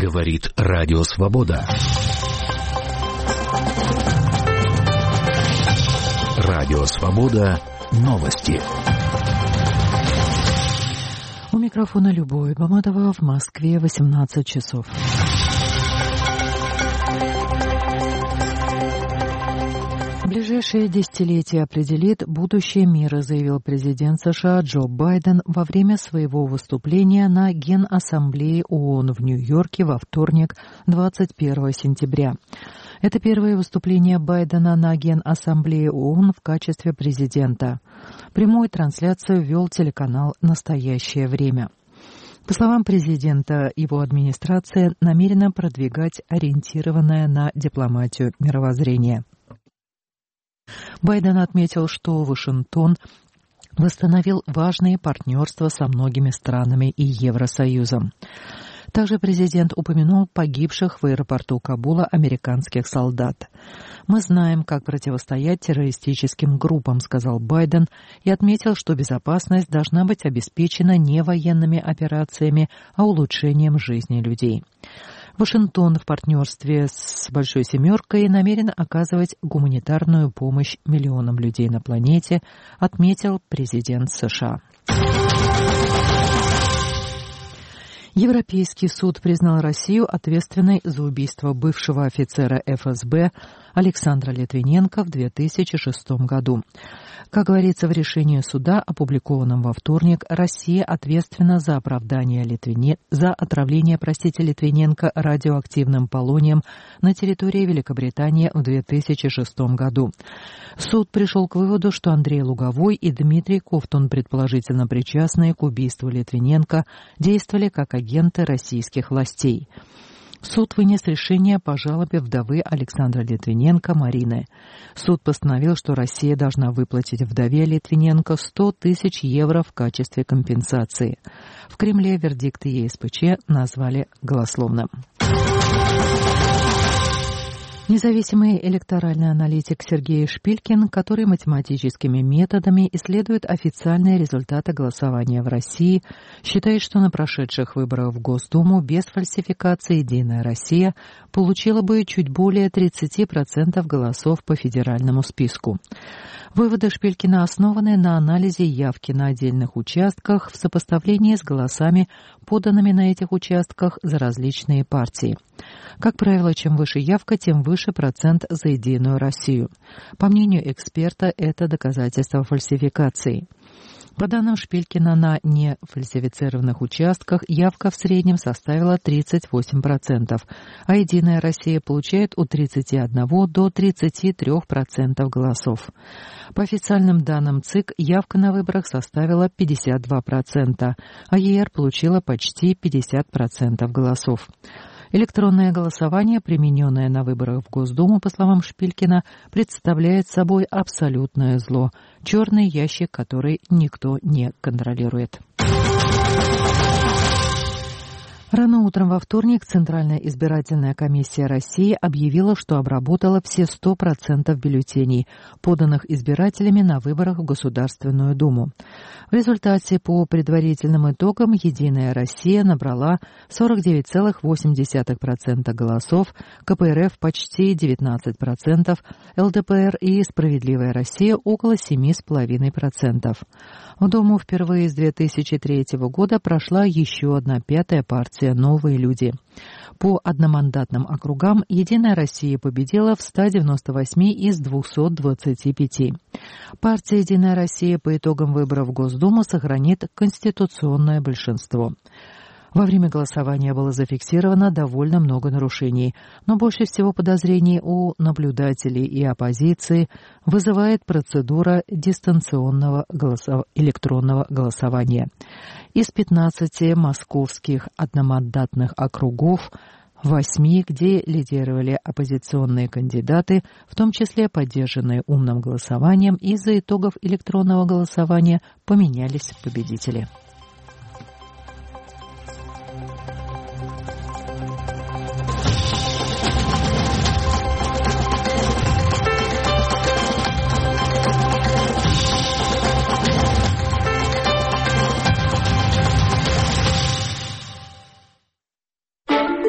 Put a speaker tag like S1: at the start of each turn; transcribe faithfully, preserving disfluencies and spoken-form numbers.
S1: Говорит Радио Свобода. Радио Свобода. Новости.
S2: У микрофона Любовь Баматова, в Москве восемнадцать часов. Ближайшее десятилетие определит будущее мира, заявил президент США Джо Байден во время своего выступления на Генассамблее ООН в Нью-Йорке во вторник, двадцать первого сентября. Это первое выступление Байдена на Генассамблее ООН в качестве президента. Прямую трансляцию вел телеканал «Настоящее время». По словам президента, его администрация намерена продвигать ориентированное на дипломатию мировоззрение. Байден отметил, что Вашингтон восстановил важные партнерства со многими странами и Евросоюзом. Также президент упомянул погибших в аэропорту Кабула американских солдат. «Мы знаем, как противостоять террористическим группам», — сказал Байден, и отметил, что безопасность должна быть обеспечена не военными операциями, а улучшением жизни людей. Вашингтон в партнерстве с «Большой семеркой» намерен оказывать гуманитарную помощь миллионам людей на планете, отметил президент США. Европейский суд признал Россию ответственной за убийство бывшего офицера эф эс бэ Александра Литвиненко в две тысячи шестом году. Как говорится в решении суда, опубликованном во вторник, Россия ответственна за оправдание Литвине... за отравление, простите, Литвиненко радиоактивным полонием на территории Великобритании в две тысячи шестом году. Суд пришел к выводу, что Андрей Луговой и Дмитрий Ковтун, предположительно причастные к убийству Литвиненко, действовали как агенты российских властей. Суд вынес решение по жалобе вдовы Александра Литвиненко Марины. Суд постановил, что Россия должна выплатить вдове Литвиненко сто тысяч евро в качестве компенсации. В Кремле вердикт е эс пэ че назвали голословным. Независимый электоральный аналитик Сергей Шпилькин, который математическими методами исследует официальные результаты голосования в России, считает, что на прошедших выборах в Госдуму без фальсификации «Единая Россия» получила бы чуть более тридцать процентов голосов по федеральному списку. Выводы Шпилькина основаны на анализе явки на отдельных участках в сопоставлении с голосами, поданными на этих участках за различные партии. Как правило, чем выше явка, тем выше процент за «Единую Россию». По мнению эксперта, это доказательство фальсификации. По данным Шпилькина, на нефальсифицированных участках явка в среднем составила тридцать восемь процентов, а «Единая Россия» получает от тридцати одного до тридцати трёх процентов голосов. По официальным данным ЦИК, явка на выборах составила пятьдесят два процента, а е эр получила почти пятьдесят процентов голосов. Электронное голосование, примененное на выборах в Госдуму, по словам Шпилькина, представляет собой абсолютное зло, черный ящик, который никто не контролирует. Рано утром во вторник Центральная избирательная комиссия России объявила, что обработала все сто процентов бюллетеней, поданных избирателями на выборах в Государственную Думу. В результате, по предварительным итогам, «Единая Россия» набрала сорок девять целых восемь десятых процента голосов, ка пэ эр эф почти девятнадцать процентов, эл дэ пэ эр и «Справедливая Россия» около семь целых пять десятых процента. В Думу впервые с две тысячи третьего года прошла еще одна пятая партия «Новые люди». По одномандатным округам «Единая Россия» победила в ста девяноста восьми из двухсот двадцати пяти. Партия «Единая Россия» по итогам выборов в Госдуму сохранит конституционное большинство. Во время голосования было зафиксировано довольно много нарушений, но больше всего подозрений у наблюдателей и оппозиции вызывает процедура дистанционного голосов... электронного голосования. Из пятнадцати московских одномандатных округов восьми, где лидировали оппозиционные кандидаты, в том числе поддержанные умным голосованием, из-за итогов электронного голосования поменялись победители.